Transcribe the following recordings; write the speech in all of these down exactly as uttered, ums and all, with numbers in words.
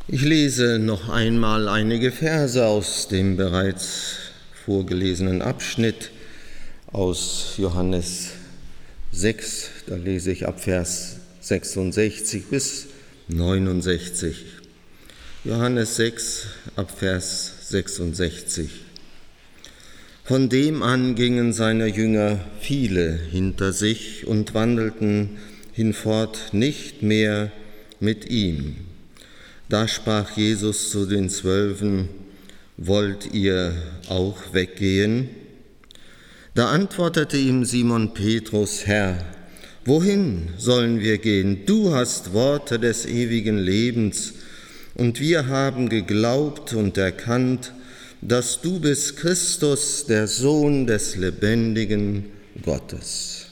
Ich lese noch einmal einige Verse aus dem bereits vorgelesenen Abschnitt aus Johannes sechs, da lese ich ab Vers sechsundsechzig bis neunundsechzig. Johannes sechs, ab Vers sechsundsechzig. Von dem an gingen seine Jünger viele hinter sich und wandelten hinfort nicht mehr mit ihm. Da sprach Jesus zu den Zwölfen: Wollt ihr auch weggehen? Da antwortete ihm Simon Petrus: Herr, wohin sollen wir gehen? Du hast Worte des ewigen Lebens, und wir haben geglaubt und erkannt, dass du bist Christus, der Sohn des lebendigen Gottes.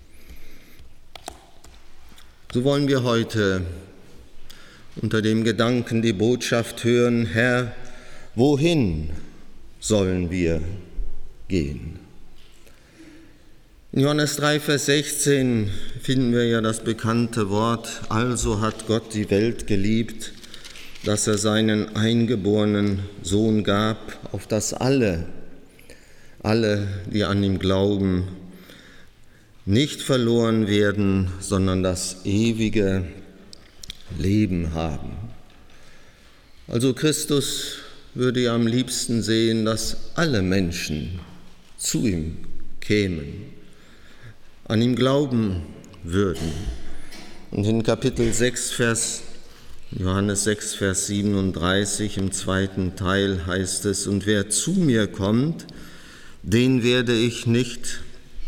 So wollen wir heute unter dem Gedanken die Botschaft hören: Herr, wohin sollen wir gehen? In Johannes drei, Vers sechzehn finden wir ja das bekannte Wort: Also hat Gott die Welt geliebt, dass er seinen eingeborenen Sohn gab, auf dass alle, alle, die an ihn glauben, nicht verloren werden, sondern das ewige Leben haben. Also Christus würde ja am liebsten sehen, dass alle Menschen zu ihm kämen, an ihm glauben würden. Und in Kapitel sechs, Vers Johannes sechs, Vers siebenunddreißig im zweiten Teil heißt es: Und wer zu mir kommt, den werde ich nicht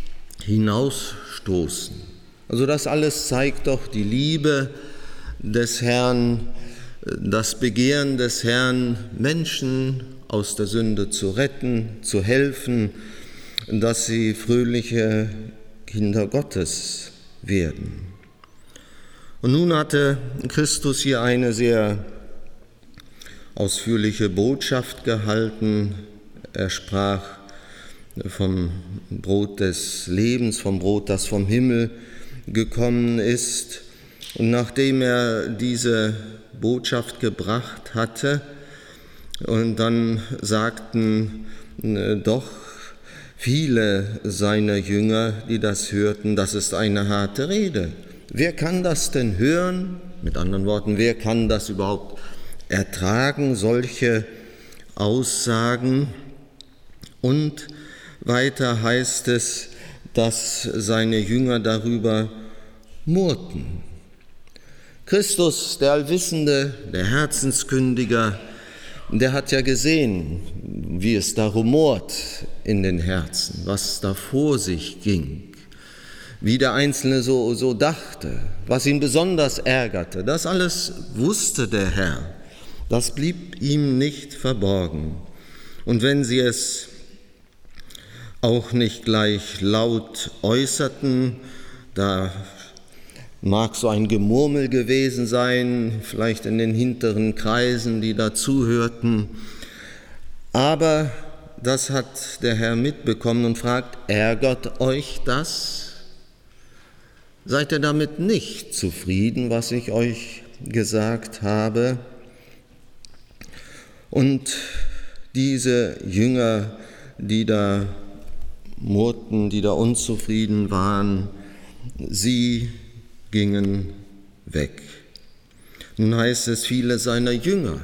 hinausstoßen. Also das alles zeigt doch die Liebe des Herrn, das Begehren des Herrn, Menschen aus der Sünde zu retten, zu helfen, dass sie fröhliche Kinder Gottes werden. Und nun hatte Christus hier eine sehr ausführliche Botschaft gehalten. Er sprach vom Brot des Lebens, vom Brot, das vom Himmel gekommen ist. Und nachdem er diese Botschaft gebracht hatte, und dann sagten doch viele seiner Jünger, die das hörten: Das ist eine harte Rede. Wer kann das denn hören? Mit anderen Worten, wer kann das überhaupt ertragen, solche Aussagen? Und weiter heißt es, dass seine Jünger darüber murrten. Christus, der Allwissende, der Herzenskündiger, der hat ja gesehen, wie es da rumort in den Herzen, was da vor sich ging, wie der Einzelne so, so dachte, was ihn besonders ärgerte. Das alles wusste der Herr, das blieb ihm nicht verborgen. Und wenn sie es auch nicht gleich laut äußerten, da mag so ein Gemurmel gewesen sein, vielleicht in den hinteren Kreisen, die da zuhörten. Aber das hat der Herr mitbekommen und fragt: Ärgert euch das? Seid ihr damit nicht zufrieden, was ich euch gesagt habe? Und diese Jünger, die da murrten, die da unzufrieden waren, sie gingen weg. Nun heißt es, viele seiner Jünger.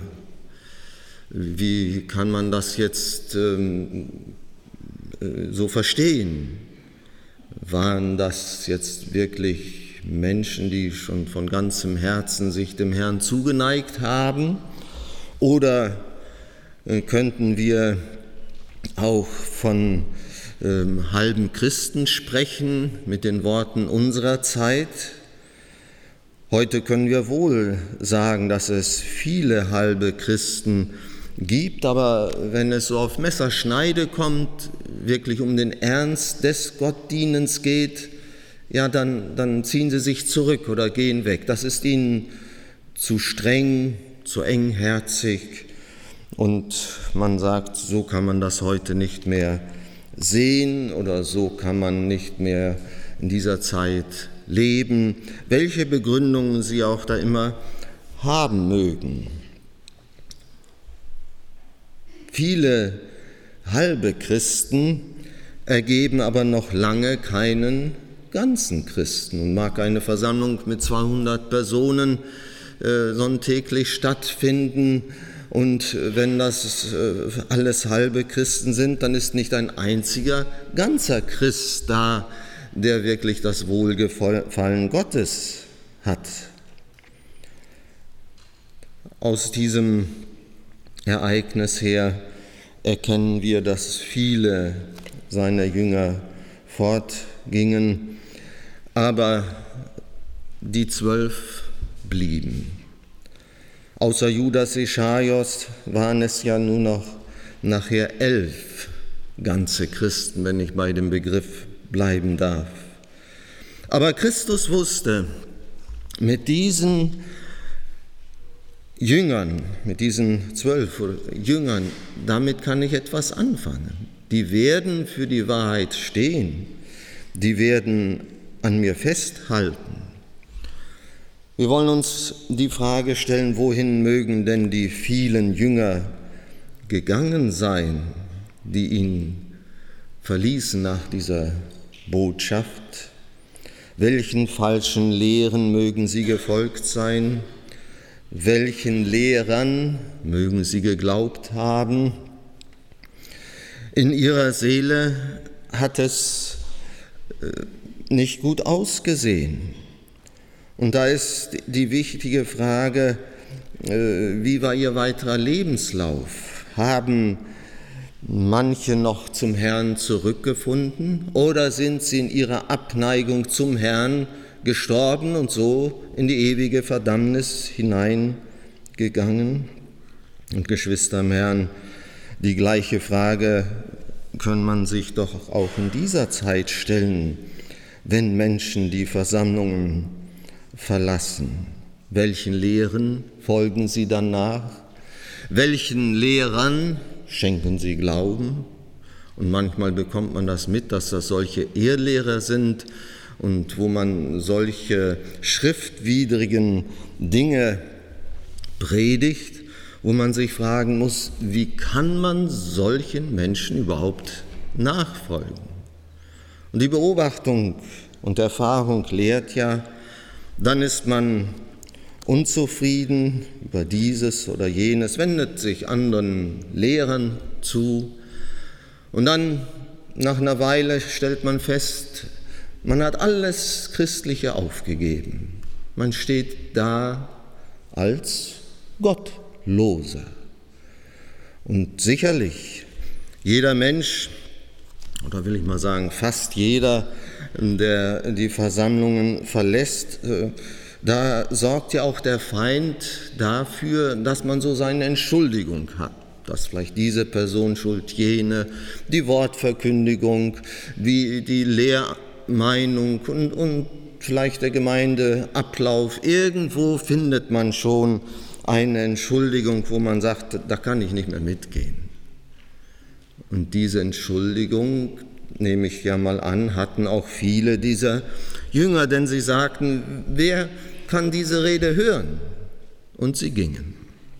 Wie kann man das jetzt ähm, so verstehen? Waren das jetzt wirklich Menschen, die schon von ganzem Herzen sich dem Herrn zugeneigt haben? Oder äh, könnten wir auch von ähm, halben Christen sprechen mit den Worten unserer Zeit? Heute können wir wohl sagen, dass es viele halbe Christen gibt, aber wenn es so auf Messerschneide kommt, wirklich um den Ernst des Gottdienens geht, ja, dann, dann ziehen sie sich zurück oder gehen weg. Das ist ihnen zu streng, zu engherzig, und man sagt, so kann man das heute nicht mehr sehen oder so kann man nicht mehr in dieser Zeit leben, welche Begründungen sie auch da immer haben mögen. viele halbe Christen ergeben aber noch lange keinen ganzen Christen. Und mag eine Versammlung mit zweihundert Personen äh, sonntäglich stattfinden, und wenn das äh, alles halbe Christen sind, dann ist nicht ein einziger ganzer Christ da, der wirklich das Wohlgefallen Gottes hat. Aus diesem Ereignis her erkennen wir, dass viele seiner Jünger fortgingen, aber die zwölf blieben. Außer Judas Ischariot waren es ja nur noch nachher elf ganze Christen, wenn ich bei dem Begriff bleiben darf. Aber Christus wusste, mit diesen Jüngern, mit diesen zwölf Jüngern, damit kann ich etwas anfangen. Die werden für die Wahrheit stehen, die werden an mir festhalten. Wir wollen uns die Frage stellen, wohin mögen denn die vielen Jünger gegangen sein, die ihn verließen nach dieser Botschaft? Welchen falschen Lehren mögen sie gefolgt sein? Welchen Lehrern mögen sie geglaubt haben? In ihrer Seele hat es nicht gut ausgesehen. Und da ist die wichtige Frage, wie war ihr weiterer Lebenslauf? Haben manche noch zum Herrn zurückgefunden oder sind sie in ihrer Abneigung zum Herrn gestorben und so in die ewige Verdammnis hineingegangen? Und Geschwister im Herrn, die gleiche Frage kann man sich doch auch in dieser Zeit stellen, wenn Menschen die Versammlungen verlassen. Welchen Lehren folgen sie dann nach? Welchen Lehrern schenken sie Glauben? Und manchmal bekommt man das mit, dass das solche Irrlehrer sind und wo man solche schriftwidrigen Dinge predigt, wo man sich fragen muss, wie kann man solchen Menschen überhaupt nachfolgen? Und die Beobachtung und Erfahrung lehrt ja, dann ist man unzufrieden über dieses oder jenes, wendet sich anderen Lehrern zu und dann nach einer Weile stellt man fest, man hat alles Christliche aufgegeben. Man steht da als Gottloser. Und sicherlich, jeder Mensch, oder will ich mal sagen, fast jeder, der die Versammlungen verlässt, da sorgt ja auch der Feind dafür, dass man so seine Entschuldigung hat. Dass vielleicht diese Person schuld, jene, die Wortverkündigung, die, die Lehrmeinung und, und vielleicht der Gemeindeablauf. Irgendwo findet man schon eine Entschuldigung, wo man sagt, da kann ich nicht mehr mitgehen. Und diese Entschuldigung, nehme ich ja mal an, hatten auch viele dieser Jünger, denn sie sagten, wer kann diese Rede hören? Und sie gingen.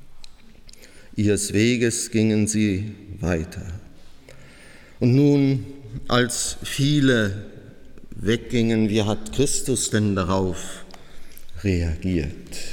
Ihres Weges gingen sie weiter. Und nun, als viele weggingen, wie hat Christus denn darauf reagiert?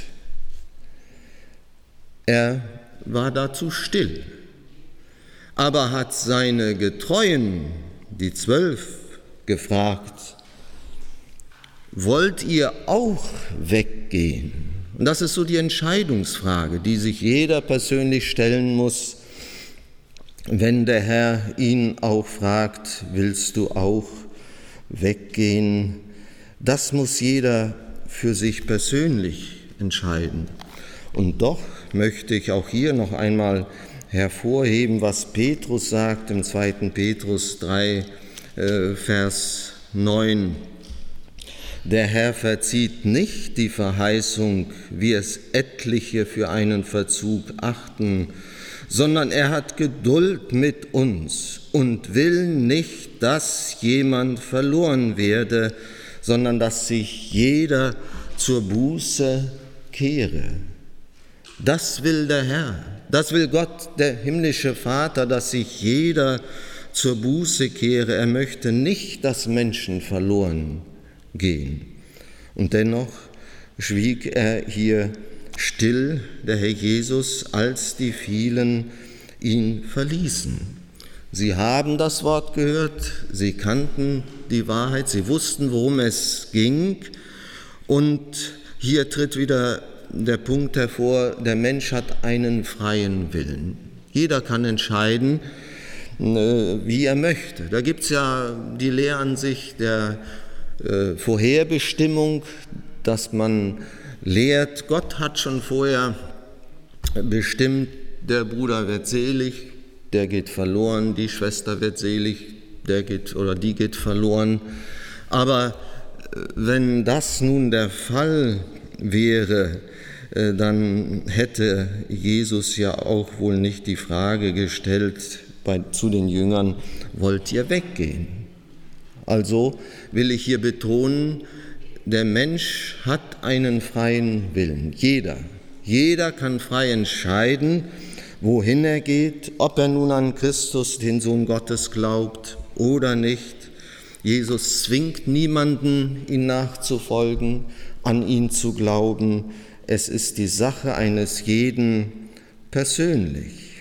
Er war dazu still, aber hat seine Getreuen, die Zwölf, gefragt, wollt ihr auch weggehen? Und das ist so die Entscheidungsfrage, die sich jeder persönlich stellen muss, wenn der Herr ihn auch fragt, willst du auch weggehen? Das muss jeder für sich persönlich entscheiden. Und doch möchte ich auch hier noch einmal hervorheben, was Petrus sagt im zweiten Petrus drei, äh, Vers neun. Der Herr verzieht nicht die Verheißung, wie es etliche für einen Verzug achten, sondern er hat Geduld mit uns und will nicht, dass jemand verloren werde, sondern dass sich jeder zur Buße kehre. Das will der Herr, Das will Gott, der himmlische Vater, dass sich jeder zur Buße kehre. Er möchte nicht, dass Menschen verloren gehen. Und dennoch schwieg er hier still, der Herr Jesus, als die vielen ihn verließen. Sie haben das Wort gehört, sie kannten die Wahrheit, sie wussten, worum es ging. Und hier tritt wieder der Punkt hervor, der Mensch hat einen freien Willen. Jeder kann entscheiden, wie er möchte. Da gibt es ja die Lehransicht der äh, Vorherbestimmung, dass man lehrt, Gott hat schon vorher bestimmt, der Bruder wird selig, der geht verloren, die Schwester wird selig, der geht oder die geht verloren. Aber wenn das nun der Fall wäre, dann hätte Jesus ja auch wohl nicht die Frage gestellt bei, zu den Jüngern, wollt ihr weggehen? Also will ich hier betonen, der Mensch hat einen freien Willen, jeder. Jeder kann frei entscheiden, wohin er geht, ob er nun an Christus, den Sohn Gottes, glaubt oder nicht. Jesus zwingt niemanden, ihm nachzufolgen, an ihn zu glauben. Es ist die Sache eines jeden persönlich.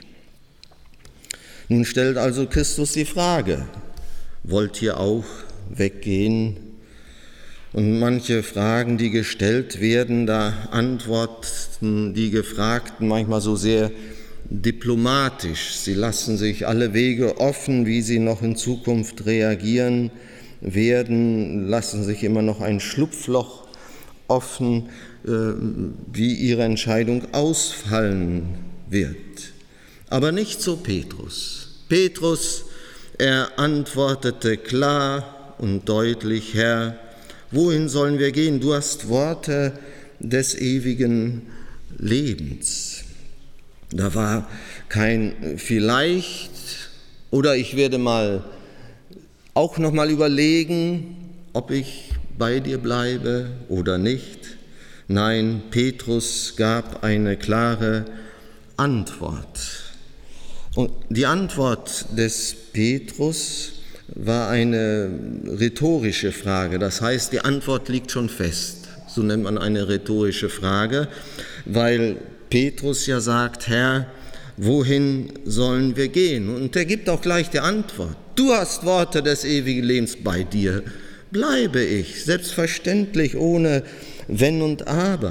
Nun stellt also Christus die Frage, wollt ihr auch weggehen? Und manche Fragen, die gestellt werden, da antworten die Gefragten manchmal so sehr diplomatisch. Sie lassen sich alle Wege offen, wie sie noch in Zukunft reagieren werden, lassen sich immer noch ein Schlupfloch offen, wie ihre Entscheidung ausfallen wird. Aber nicht so Petrus. Petrus, er antwortete klar und deutlich, Herr, wohin sollen wir gehen? Du hast Worte des ewigen Lebens. Da war kein vielleicht oder ich werde mal auch noch mal überlegen, ob ich bei dir bleibe oder nicht. Nein, Petrus gab eine klare Antwort. Und die Antwort des Petrus war eine rhetorische Frage. Das heißt, die Antwort liegt schon fest. So nennt man eine rhetorische Frage, weil Petrus ja sagt, Herr, wohin sollen wir gehen? Und er gibt auch gleich die Antwort. Du hast Worte des ewigen Lebens, bei dir bleibe ich, selbstverständlich, ohne Wenn und Aber.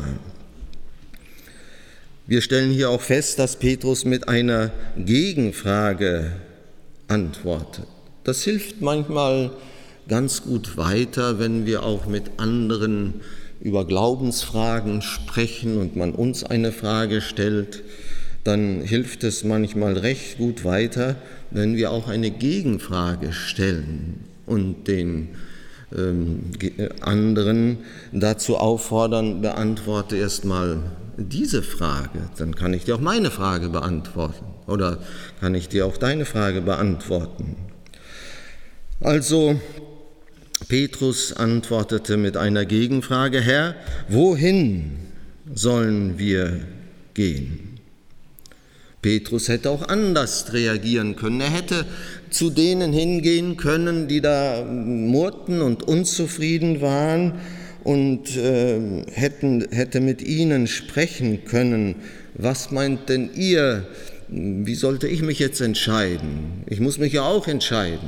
Wir stellen hier auch fest, dass Petrus mit einer Gegenfrage antwortet. Das hilft manchmal ganz gut weiter, wenn wir auch mit anderen über Glaubensfragen sprechen und man uns eine Frage stellt, dann hilft es manchmal recht gut weiter, wenn wir auch eine Gegenfrage stellen und den ähm, anderen dazu auffordern, beantworte erstmal diese Frage, dann kann ich dir auch meine Frage beantworten oder kann ich dir auch deine Frage beantworten. Also Petrus antwortete mit einer Gegenfrage, Herr, wohin sollen wir gehen? Petrus hätte auch anders reagieren können. Er hätte zu denen hingehen können, die da murrten und unzufrieden waren und äh, hätten, hätte mit ihnen sprechen können. Was meint denn ihr? Wie sollte ich mich jetzt entscheiden? Ich muss mich ja auch entscheiden.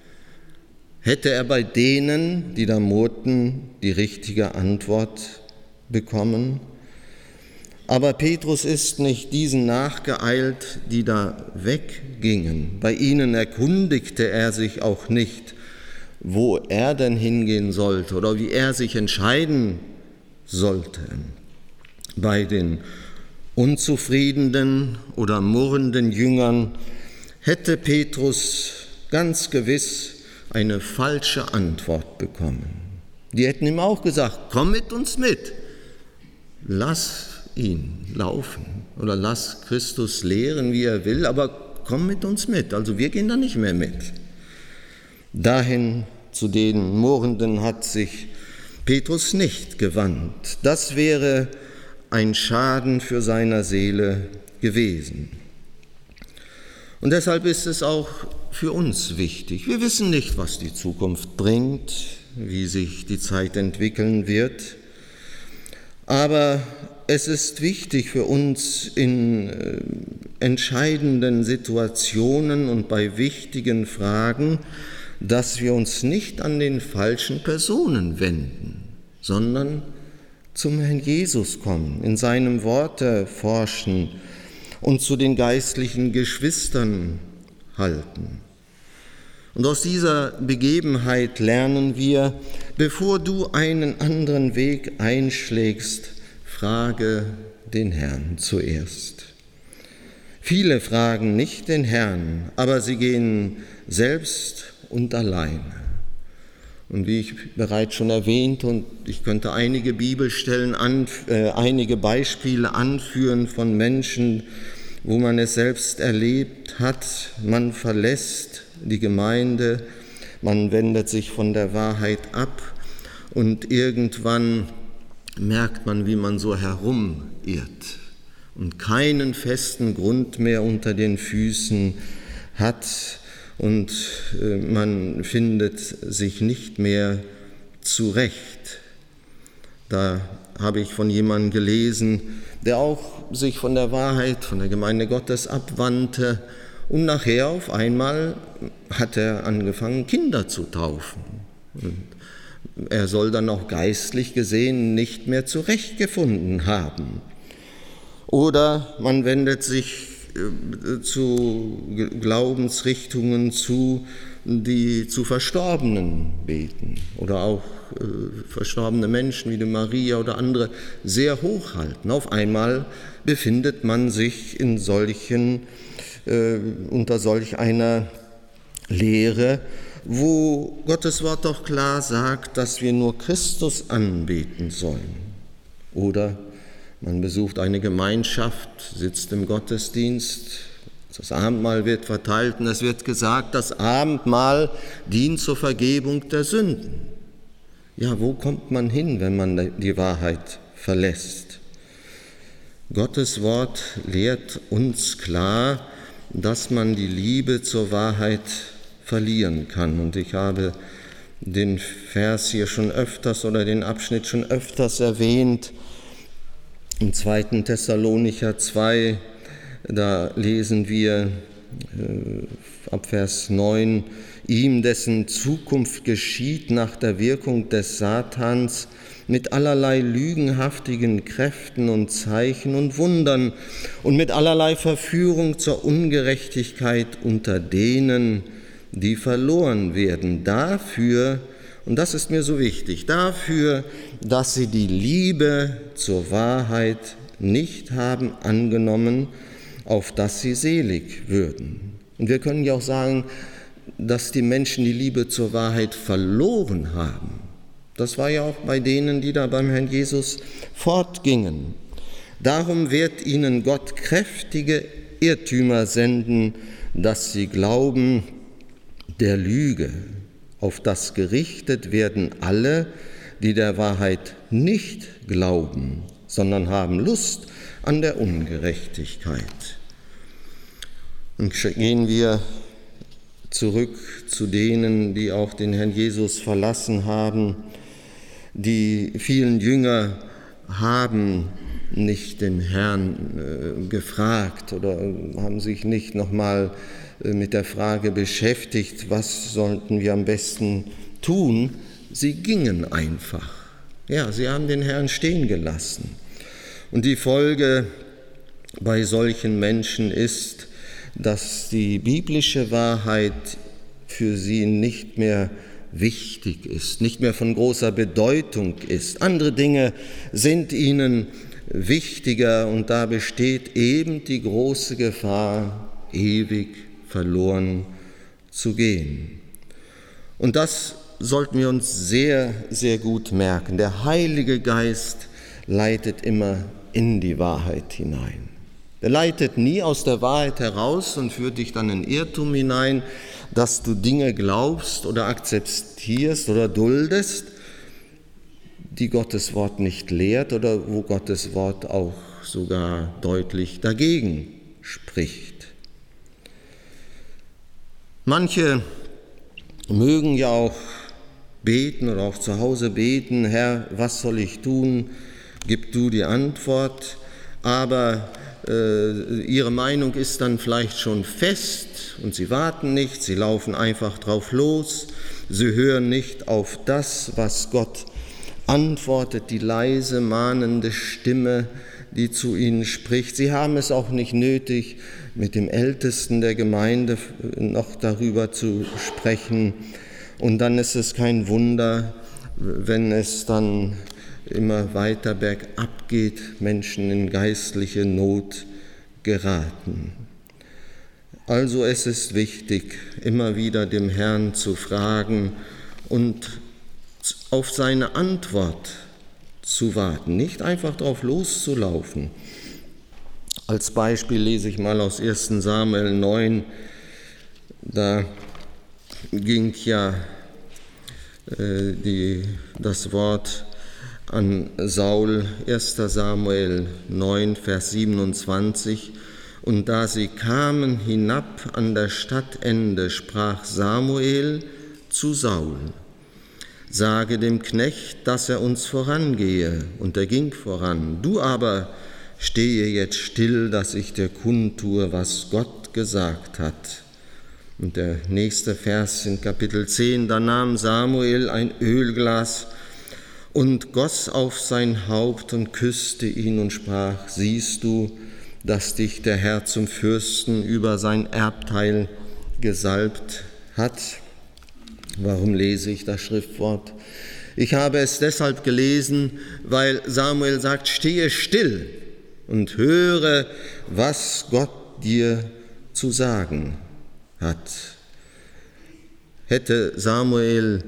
Hätte er bei denen, die da murrten, die richtige Antwort bekommen? Aber Petrus ist nicht diesen nachgeeilt, die da weggingen. Bei ihnen erkundigte er sich auch nicht, wo er denn hingehen sollte oder wie er sich entscheiden sollte. Bei den unzufriedenen oder murrenden Jüngern hätte Petrus ganz gewiss eine falsche Antwort bekommen. Die hätten ihm auch gesagt, komm mit uns mit, lass ihn laufen oder lass Christus lehren, wie er will, aber komm mit uns mit, also wir gehen da nicht mehr mit. Dahin zu den Murrenden hat sich Petrus nicht gewandt. Das wäre ein Schaden für seine Seele gewesen. Und deshalb ist es auch für uns wichtig. Wir wissen nicht, was die Zukunft bringt, wie sich die Zeit entwickeln wird, aber es ist wichtig für uns in äh, entscheidenden Situationen und bei wichtigen Fragen, dass wir uns nicht an den falschen Personen wenden, sondern zum Herrn Jesus kommen, in seinem Worte forschen und zu den geistlichen Geschwistern halten. Und aus dieser Begebenheit lernen wir, bevor du einen anderen Weg einschlägst, frage den Herrn zuerst. Viele fragen nicht den Herrn, aber sie gehen selbst und alleine. Und wie ich bereits schon erwähnt, und ich könnte einige Bibelstellen, anf- äh, einige Beispiele anführen von Menschen, wo man es selbst erlebt hat, man verlässt die Gemeinde, man wendet sich von der Wahrheit ab und irgendwann merkt man, wie man so herumirrt und keinen festen Grund mehr unter den Füßen hat und man findet sich nicht mehr zurecht. Da habe ich von jemandem gelesen, der auch sich von der Wahrheit, von der Gemeinde Gottes abwandte und nachher auf einmal hat er angefangen, Kinder zu taufen. Und er soll dann auch geistlich gesehen nicht mehr zurechtgefunden haben. Oder man wendet sich zu Glaubensrichtungen zu, die zu Verstorbenen beten oder auch äh, verstorbene Menschen wie die Maria oder andere sehr hochhalten. Auf einmal befindet man sich in solchen, äh, unter solch einer Lehre, wo Gottes Wort doch klar sagt, dass wir nur Christus anbeten sollen. Oder man besucht eine Gemeinschaft, sitzt im Gottesdienst, das Abendmahl wird verteilt und es wird gesagt, das Abendmahl dient zur Vergebung der Sünden. Ja, wo kommt man hin, wenn man die Wahrheit verlässt? Gottes Wort lehrt uns klar, dass man die Liebe zur Wahrheit verlieren kann. Und ich habe den Vers hier schon öfters oder den Abschnitt schon öfters erwähnt. Im zweiten Thessalonicher zwei, da lesen wir äh, ab Vers neun, ihm, dessen Zukunft geschieht nach der Wirkung des Satans, mit allerlei lügenhaftigen Kräften und Zeichen und Wundern und mit allerlei Verführung zur Ungerechtigkeit unter denen, die verloren werden, dafür, und das ist mir so wichtig, dafür, dass sie die Liebe zur Wahrheit nicht haben angenommen, auf dass sie selig würden. Und wir können ja auch sagen, dass die Menschen die Liebe zur Wahrheit verloren haben. Das war ja auch bei denen, die da beim Herrn Jesus fortgingen. Darum wird ihnen Gott kräftige Irrtümer senden, dass sie glauben der Lüge, auf das gerichtet werden alle, die der Wahrheit nicht glauben, sondern haben Lust an der Ungerechtigkeit. Und gehen wir zurück zu denen, die auch den Herrn Jesus verlassen haben. Die vielen Jünger haben nicht den Herrn äh, gefragt oder haben sich nicht nochmal äh, mit der Frage beschäftigt, was sollten wir am besten tun. Sie gingen einfach. Ja, sie haben den Herrn stehen gelassen. Und die Folge bei solchen Menschen ist, dass die biblische Wahrheit für sie nicht mehr wichtig ist, nicht mehr von großer Bedeutung ist. Andere Dinge sind ihnen wichtiger und da besteht eben die große Gefahr, ewig verloren zu gehen. Und das sollten wir uns sehr, sehr gut merken. Der Heilige Geist leitet immer in die Wahrheit hinein. Er leitet nie aus der Wahrheit heraus und führt dich dann in Irrtum hinein, dass du Dinge glaubst oder akzeptierst oder duldest, die Gottes Wort nicht lehrt oder wo Gottes Wort auch sogar deutlich dagegen spricht. Manche mögen ja auch beten oder auch zu Hause beten: Herr, was soll ich tun? Gib du die Antwort. Aber äh, ihre Meinung ist dann vielleicht schon fest und sie warten nicht, sie laufen einfach drauf los, sie hören nicht auf das, was Gott antwortet, die leise, mahnende Stimme, die zu ihnen spricht. Sie haben es auch nicht nötig, mit dem Ältesten der Gemeinde noch darüber zu sprechen. Und dann ist es kein Wunder, wenn es dann immer weiter bergab geht, Menschen in geistliche Not geraten. Also es ist wichtig, immer wieder dem Herrn zu fragen und auf seine Antwort zu warten, nicht einfach drauf loszulaufen. Als Beispiel lese ich mal aus ersten Samuel neun, da ging ja äh, die, das Wort an Saul, erster Samuel neun, Vers siebenundzwanzig. Und da sie kamen hinab an der Stadtende, sprach Samuel zu Saul: Sage dem Knecht, dass er uns vorangehe. Und er ging voran. Du aber stehe jetzt still, dass ich dir kundtue, was Gott gesagt hat. Und der nächste Vers in Kapitel zehn: Da nahm Samuel ein Ölglas und goss auf sein Haupt und küsste ihn und sprach: Siehst du, dass dich der Herr zum Fürsten über sein Erbteil gesalbt hat? Warum lese ich das Schriftwort? Ich habe es deshalb gelesen, weil Samuel sagt: Stehe still und höre, was Gott dir zu sagen hat. Hätte Samuel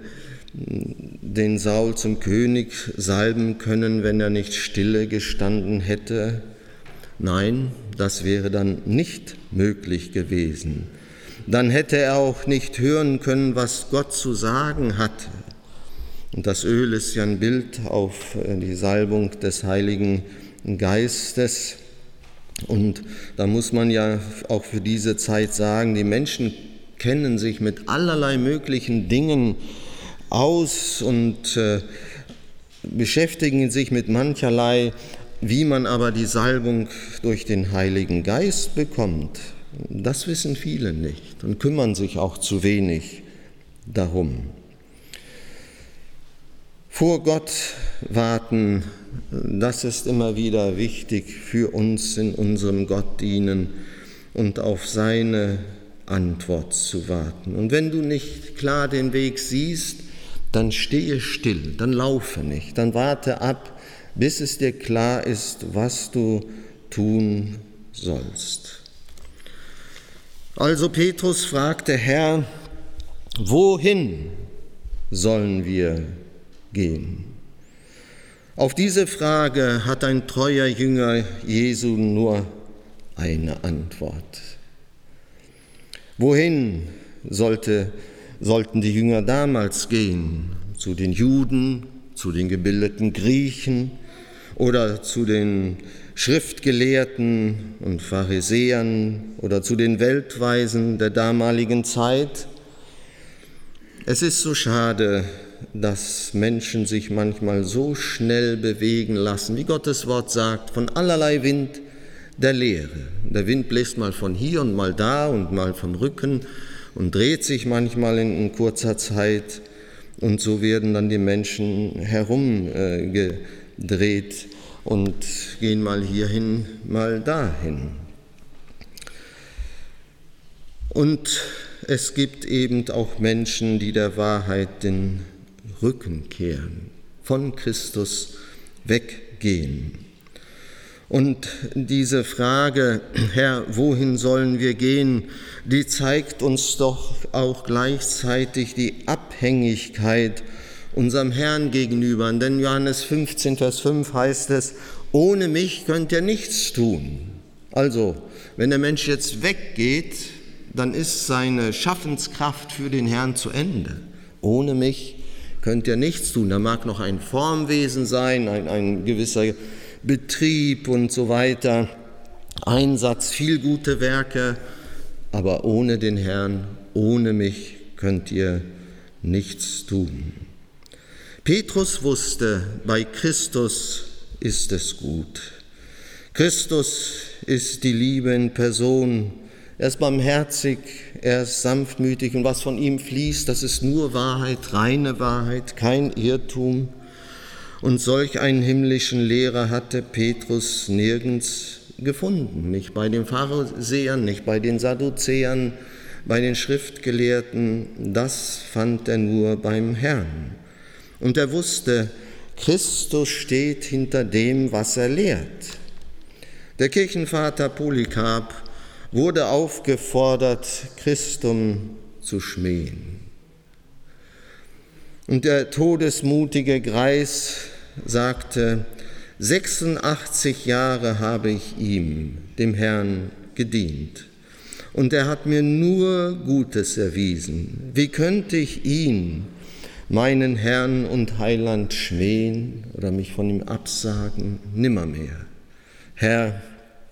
den Saul zum König salben können, wenn er nicht stille gestanden hätte? Nein, das wäre dann nicht möglich gewesen. Dann hätte er auch nicht hören können, was Gott zu sagen hatte. Und das Öl ist ja ein Bild auf die Salbung des Heiligen Geistes. Und da muss man ja auch für diese Zeit sagen, die Menschen kennen sich mit allerlei möglichen Dingen aus und äh, beschäftigen sich mit mancherlei. Wie man aber die Salbung durch den Heiligen Geist bekommt, das wissen viele nicht und kümmern sich auch zu wenig darum. Vor Gott warten, das ist immer wieder wichtig für uns in unserem Gottdienen und auf seine Antwort zu warten. Und wenn du nicht klar den Weg siehst, dann stehe still, dann laufe nicht, dann warte ab, bis es dir klar ist, was du tun sollst. Also Petrus fragte: Herr, wohin sollen wir gehen? Auf diese Frage hat ein treuer Jünger Jesu nur eine Antwort. Wohin sollte, sollten die Jünger damals gehen? Zu den Juden, zu den gebildeten Griechen oder zu den Schriftgelehrten und Pharisäern oder zu den Weltweisen der damaligen Zeit? Es ist so schade, dass Menschen sich manchmal so schnell bewegen lassen, wie Gottes Wort sagt, von allerlei Wind der Lehre. Der Wind bläst mal von hier und mal da und mal vom Rücken und dreht sich manchmal in, in kurzer Zeit. Und so werden dann die Menschen herumgedreht und gehen mal hierhin, mal dahin. Und es gibt eben auch Menschen, die der Wahrheit den Rücken kehren, von Christus weggehen. Und diese Frage, Herr, wohin sollen wir gehen, die zeigt uns doch auch gleichzeitig die Abhängigkeit unserem Herrn gegenüber. Denn Johannes fünfzehn, Vers fünf heißt es: Ohne mich könnt ihr nichts tun. Also, wenn der Mensch jetzt weggeht, dann ist seine Schaffenskraft für den Herrn zu Ende. Ohne mich könnt ihr nichts tun. Da mag noch ein Formwesen sein, ein, ein gewisser Betrieb und so weiter, Einsatz, viel gute Werke, aber ohne den Herrn, ohne mich könnt ihr nichts tun. Petrus wusste, bei Christus ist es gut. Christus ist die Liebe in Person. Er ist barmherzig, er ist sanftmütig und was von ihm fließt, das ist nur Wahrheit, reine Wahrheit, kein Irrtum. Und solch einen himmlischen Lehrer hatte Petrus nirgends gefunden, nicht bei den Pharisäern, nicht bei den Sadduzäern, bei den Schriftgelehrten, das fand er nur beim Herrn. Und er wusste, Christus steht hinter dem, was er lehrt. Der Kirchenvater Polycarp wurde aufgefordert, Christum zu schmähen. Und der todesmutige Greis sagte, sechsundachtzig Jahre habe ich ihm, dem Herrn, gedient. Und er hat mir nur Gutes erwiesen. Wie könnte ich ihn, meinen Herrn und Heiland, schmähen oder mich von ihm absagen? Nimmermehr. Herr,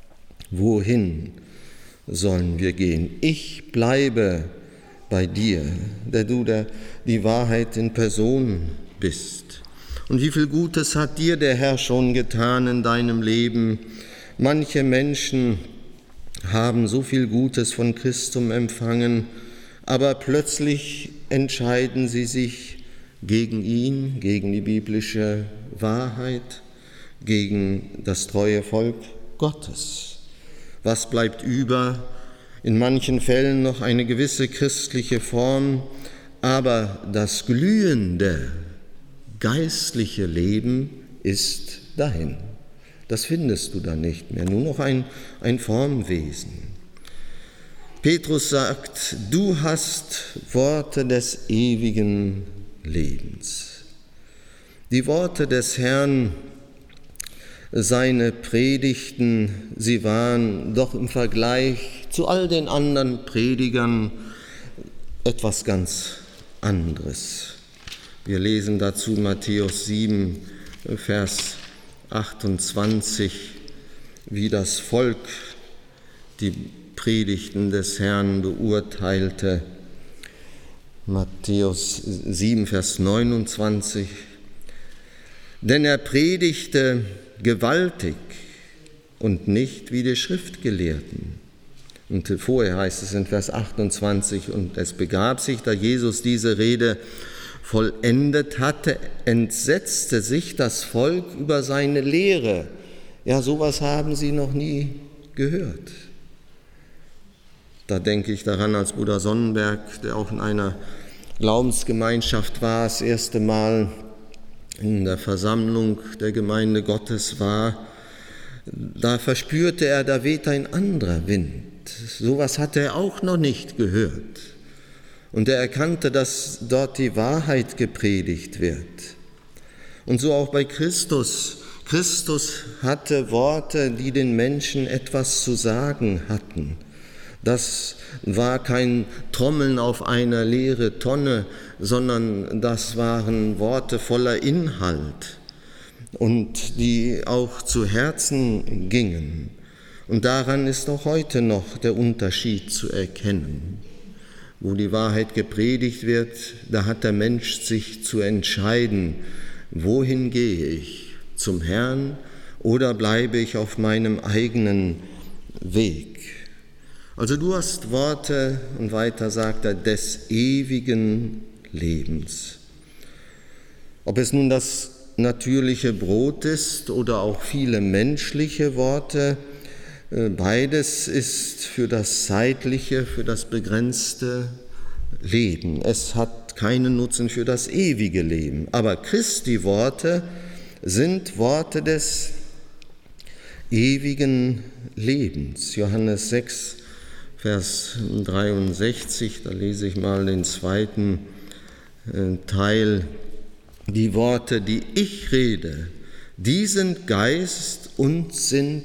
wohin sollen wir gehen? Ich bleibe bei dir, der du der, die Wahrheit in Person bist. Und wie viel Gutes hat dir der Herr schon getan in deinem Leben? Manche Menschen haben so viel Gutes von Christum empfangen, aber plötzlich entscheiden sie sich gegen ihn, gegen die biblische Wahrheit, gegen das treue Volk Gottes. Was bleibt über? In manchen Fällen noch eine gewisse christliche Form, aber das glühende, geistliche Leben ist dahin. Das findest du dann nicht mehr, nur noch ein, ein Formwesen. Petrus sagt, du hast Worte des ewigen Lebens. Die Worte des Herrn, seine Predigten, sie waren doch im Vergleich zu all den anderen Predigern etwas ganz anderes. Wir lesen dazu Matthäus sieben, Vers achtundzwanzig, wie das Volk die Predigten des Herrn beurteilte. Matthäus sieben, Vers neunundzwanzig. Denn er predigte gewaltig und nicht wie die Schriftgelehrten. Und vorher heißt es in Vers achtundzwanzig, und es begab sich, da Jesus diese Rede vollendet hatte, entsetzte sich das Volk über seine Lehre. Ja, sowas haben sie noch nie gehört. Da denke ich daran, als Bruder Sonnenberg, der auch in einer Glaubensgemeinschaft war, das erste Mal in der Versammlung der Gemeinde Gottes war, da verspürte er, da weht ein anderer Wind. Sowas hatte er auch noch nicht gehört. Und er erkannte, dass dort die Wahrheit gepredigt wird. Und so auch bei Christus. Christus hatte Worte, die den Menschen etwas zu sagen hatten. Das war kein Trommeln auf einer leeren Tonne, sondern das waren Worte voller Inhalt und die auch zu Herzen gingen. Und daran ist auch heute noch der Unterschied zu erkennen. Wo die Wahrheit gepredigt wird, da hat der Mensch sich zu entscheiden, wohin gehe ich, zum Herrn oder bleibe ich auf meinem eigenen Weg. Also du hast Worte, und weiter sagt er, des ewigen Lebens. Ob es nun das natürliche Brot ist oder auch viele menschliche Worte, beides ist für das zeitliche, für das begrenzte Leben. Es hat keinen Nutzen für das ewige Leben. Aber Christi Worte sind Worte des ewigen Lebens. Johannes sechs, Vers dreiundsechzig, da lese ich mal den zweiten Teil. Die Worte, die ich rede, die sind Geist und sind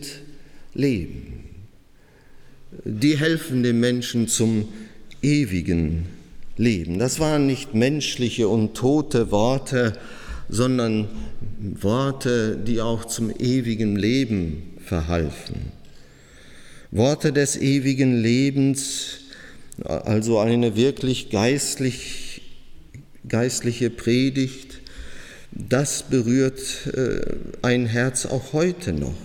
Leben. Die helfen dem Menschen zum ewigen Leben. Das waren nicht menschliche und tote Worte, sondern Worte, die auch zum ewigen Leben verhalfen. Worte des ewigen Lebens, also eine wirklich geistlich, geistliche Predigt, das berührt äh, ein Herz auch heute noch.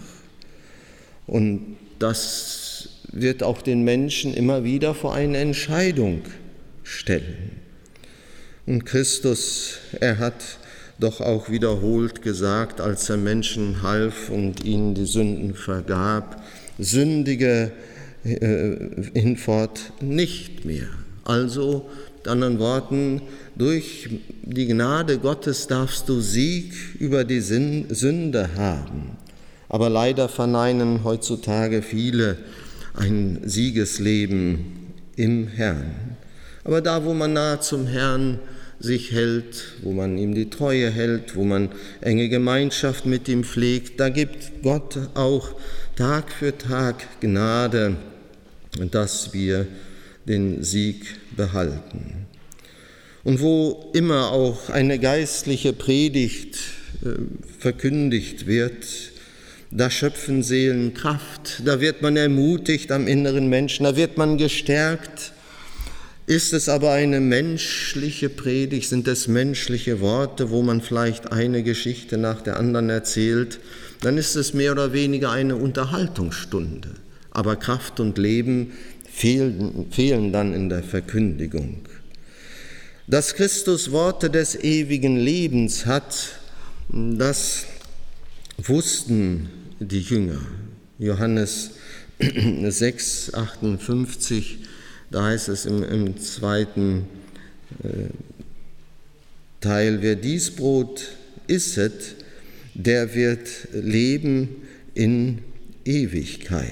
Und das wird auch den Menschen immer wieder vor eine Entscheidung stellen. Und Christus, er hat doch auch wiederholt gesagt, als er Menschen half und ihnen die Sünden vergab, sündige äh, hinfort nicht mehr. Also, mit anderen Worten, durch die Gnade Gottes darfst du Sieg über die Sünde haben. Aber leider verneinen heutzutage viele ein Siegesleben im Herrn. Aber da, wo man nahe zum Herrn sich hält, wo man ihm die Treue hält, wo man enge Gemeinschaft mit ihm pflegt, da gibt Gott auch Tag für Tag Gnade, dass wir den Sieg behalten. Und wo immer auch eine geistliche Predigt äh, verkündigt wird, da schöpfen Seelen Kraft, da wird man ermutigt am inneren Menschen, da wird man gestärkt. Ist es aber eine menschliche Predigt, sind es menschliche Worte, wo man vielleicht eine Geschichte nach der anderen erzählt, dann ist es mehr oder weniger eine Unterhaltungsstunde. Aber Kraft und Leben fehlen, fehlen dann in der Verkündigung. Dass Christus Worte des ewigen Lebens hat, das wussten die Jünger. Johannes sechs, achtundfünfzig, da heißt es im, im zweiten äh, Teil, wer dies Brot isset, der wird leben in Ewigkeit.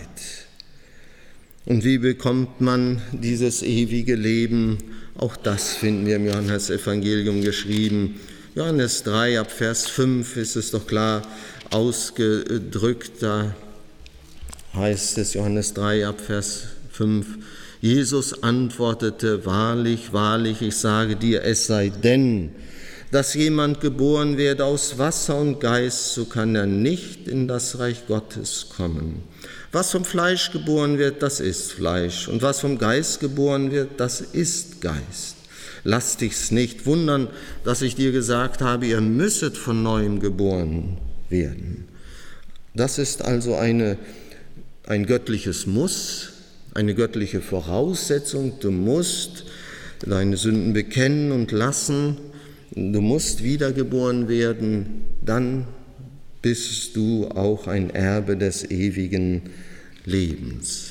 Und wie bekommt man dieses ewige Leben? Auch das finden wir im Johannesevangelium geschrieben. Johannes drei, ab Vers fünf ist es doch klar ausgedrückt. Da heißt es, Johannes drei, ab Vers fünf, Jesus antwortete, wahrlich, wahrlich, ich sage dir, es sei denn, dass jemand geboren werde aus Wasser und Geist, so kann er nicht in das Reich Gottes kommen. Was vom Fleisch geboren wird, das ist Fleisch, und was vom Geist geboren wird, das ist Geist. Lass dich's nicht wundern, dass ich dir gesagt habe, ihr müsset von Neuem geboren werden. Das ist also eine, ein göttliches Muss, eine göttliche Voraussetzung. Du musst deine Sünden bekennen und lassen, du musst wiedergeboren werden, dann bist du auch ein Erbe des ewigen Lebens.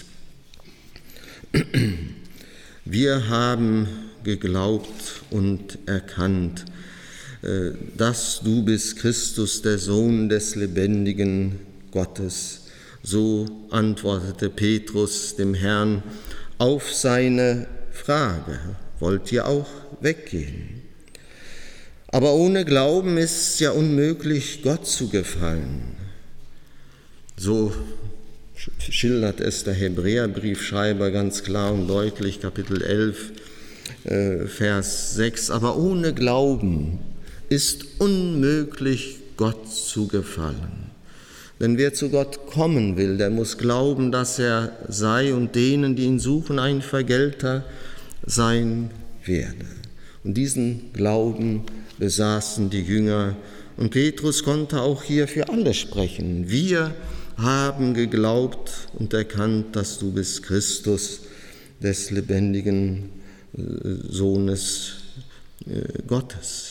Wir haben geglaubt und erkannt, dass du bist Christus, der Sohn des lebendigen Gottes. So antwortete Petrus dem Herrn auf seine Frage, wollt ihr auch weggehen? Aber ohne Glauben ist es ja unmöglich, Gott zu gefallen. So schildert es der Hebräerbriefschreiber ganz klar und deutlich, Kapitel elf, äh, Vers sechs. Aber ohne Glauben ist unmöglich, Gott zu gefallen. Denn wer zu Gott kommen will, der muss glauben, dass er sei und denen, die ihn suchen, ein Vergelter sein werde. Und diesen Glauben besaßen die Jünger. Und Petrus konnte auch hier für alle sprechen. Wir haben geglaubt und erkannt, dass du bist Christus, des lebendigen Sohnes Gottes.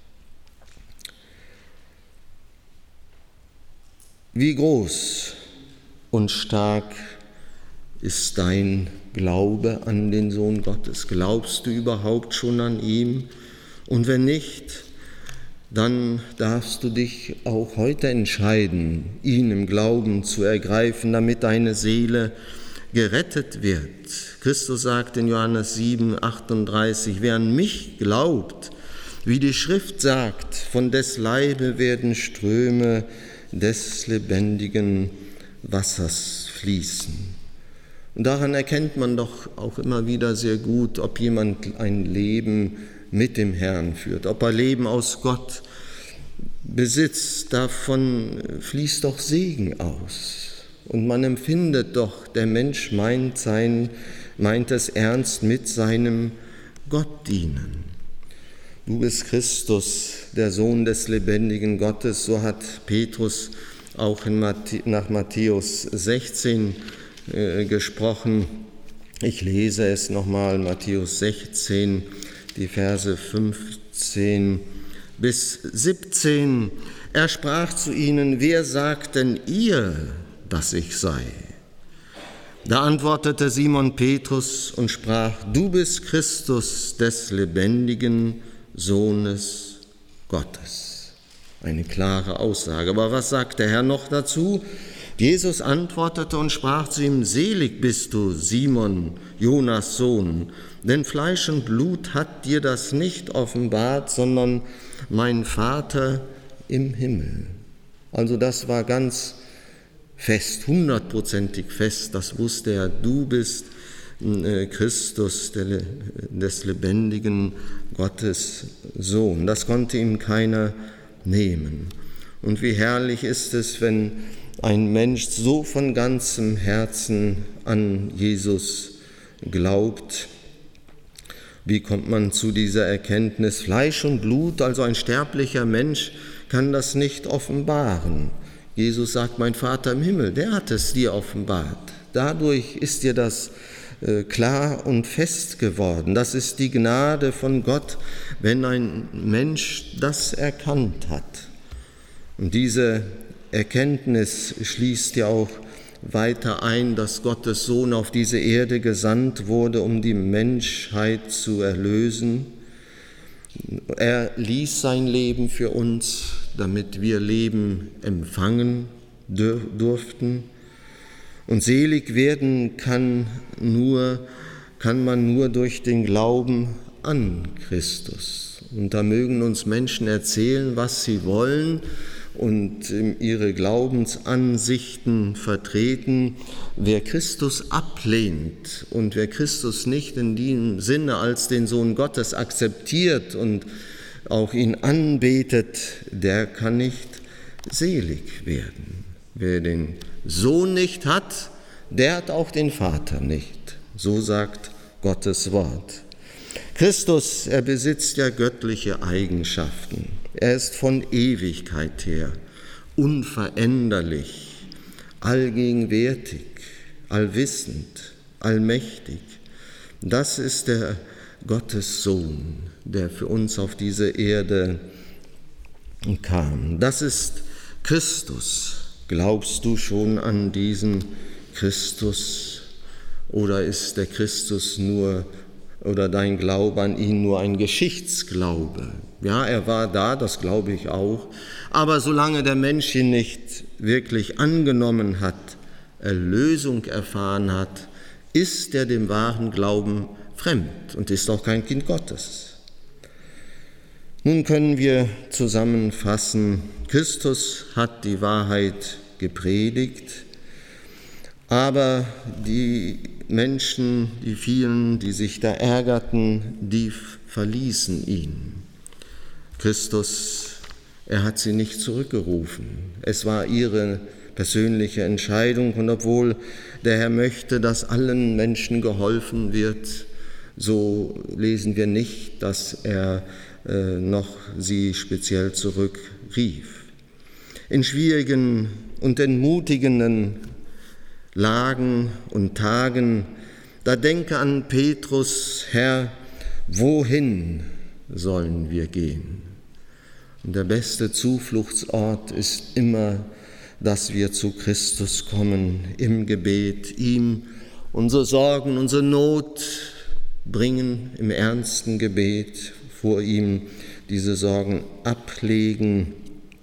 Wie groß und stark ist dein Glaube an den Sohn Gottes? Glaubst du überhaupt schon an ihn? Und wenn nicht, dann darfst du dich auch heute entscheiden, ihn im Glauben zu ergreifen, damit deine Seele gerettet wird. Christus sagt in Johannes sieben, achtunddreißig, wer an mich glaubt, wie die Schrift sagt, von des Leibe werden Ströme des lebendigen Wassers fließen. Und daran erkennt man doch auch immer wieder sehr gut, ob jemand ein Leben mit dem Herrn führt, ob er Leben aus Gott besitzt. Davon fließt doch Segen aus. Und man empfindet doch, der Mensch meint, sein, meint es ernst mit seinem Gott dienen. Du bist Christus, der Sohn des lebendigen Gottes, so hat Petrus auch in Matth- nach Matthäus sechzehn äh, gesprochen. Ich lese es nochmal, Matthäus sechzehn, die Verse fünfzehn bis siebzehn. Er sprach zu ihnen: Wer sagt denn ihr, dass ich sei? Da antwortete Simon Petrus und sprach: Du bist Christus des lebendigen Sohnes Gottes. Eine klare Aussage. Aber was sagt der Herr noch dazu? Jesus antwortete und sprach zu ihm: Selig bist du, Simon, Jonas Sohn, denn Fleisch und Blut hat dir das nicht offenbart, sondern mein Vater im Himmel. Also das war ganz fest, hundertprozentig fest, das wusste er. Du bist Christus, des lebendigen Gottes Sohn. Das konnte ihm keiner nehmen. Und wie herrlich ist es, wenn ein Mensch so von ganzem Herzen an Jesus glaubt. Wie kommt man zu dieser Erkenntnis? Fleisch und Blut, also ein sterblicher Mensch, kann das nicht offenbaren. Jesus sagt: Mein Vater im Himmel, der hat es dir offenbart. Dadurch ist dir das klar und fest geworden. Das ist die Gnade von Gott, wenn ein Mensch das erkannt hat. Und diese Erkenntnis schließt ja auch weiter ein, dass Gottes Sohn auf diese Erde gesandt wurde, um die Menschheit zu erlösen. Er ließ sein Leben für uns, damit wir Leben empfangen durften. Und selig werden kann, nur, kann man nur durch den Glauben an Christus. Und da mögen uns Menschen erzählen, was sie wollen und ihre Glaubensansichten vertreten. Wer Christus ablehnt und wer Christus nicht in diesem Sinne als den Sohn Gottes akzeptiert und auch ihn anbetet, der kann nicht selig werden. Wer den Sohn nicht hat, der hat auch den Vater nicht. So sagt Gottes Wort. Christus, er besitzt ja göttliche Eigenschaften. Er ist von Ewigkeit her unveränderlich, allgegenwärtig, allwissend, allmächtig. Das ist der Gottes Sohn, der für uns auf diese Erde kam. Das ist Christus. Glaubst du schon an diesen Christus oder ist der Christus nur oder dein Glaube an ihn nur ein Geschichtsglaube? Ja, er war da, das glaube ich auch, aber solange der Mensch ihn nicht wirklich angenommen hat, Erlösung erfahren hat, ist er dem wahren Glauben fremd und ist auch kein Kind Gottes. Nun können wir zusammenfassen: Christus hat die Wahrheit gepredigt, aber die Menschen, die vielen, die sich da ärgerten, die verließen ihn. Christus, er hat sie nicht zurückgerufen. Es war ihre persönliche Entscheidung, und obwohl der Herr möchte, dass allen Menschen geholfen wird, so lesen wir nicht, dass er äh, noch sie speziell zurückrief. In schwierigen und entmutigenden Lagen und Tagen, da denke an Petrus: Herr, wohin sollen wir gehen? Und der beste Zufluchtsort ist immer, dass wir zu Christus kommen, im Gebet, ihm unsere Sorgen, unsere Not bringen, im ernsten Gebet vor ihm diese Sorgen ablegen.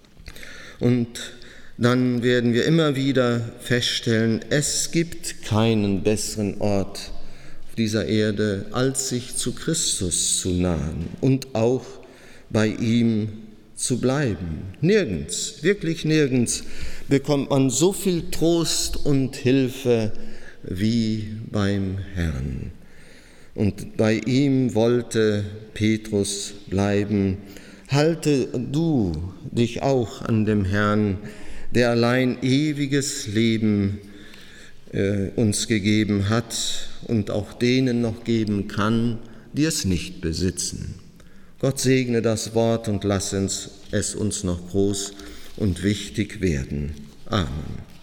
Und dann werden wir immer wieder feststellen, es gibt keinen besseren Ort auf dieser Erde, als sich zu Christus zu nahen und auch bei ihm zu bleiben. Nirgends, wirklich nirgends bekommt man so viel Trost und Hilfe wie beim Herrn. Und bei ihm wollte Petrus bleiben. Halte du dich auch an dem Herrn, der allein ewiges Leben äh, uns gegeben hat und auch denen noch geben kann, die es nicht besitzen. Gott segne das Wort und lass uns, es uns noch groß und wichtig werden. Amen.